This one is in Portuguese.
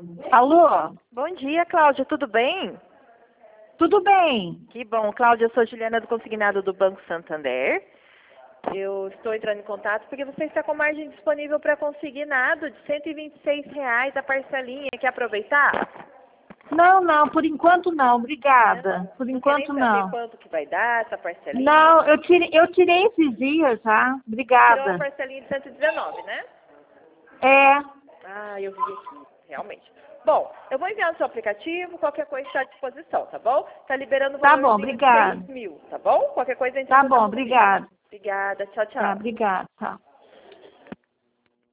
Alô? Bom dia, Cláudia, tudo bem? Tudo bem? Que bom, Cláudia, eu sou Juliana do Consignado do Banco Santander. Eu estou entrando em contato porque você está com margem disponível para consignado de R$ 126 a parcelinha. Quer aproveitar? Não, por enquanto não, Né, obrigada. não? Por Não quer nem enquanto saber não. quanto que vai dar essa parcelinha? Não, eu tirei esses dias já. Tirou a Obrigada. parcelinha de 119, né? É, Ah, eu vi aqui, realmente. Bom, eu vou enviar no seu aplicativo, qualquer coisa está à disposição, tá bom? Está liberando o tá bom, valorzinho de obrigada. 6.000, tá bom? Qualquer coisa entra em Tá bom, contato comigo. obrigada. Obrigada, tchau, Tá, tchau. obrigada. Tá.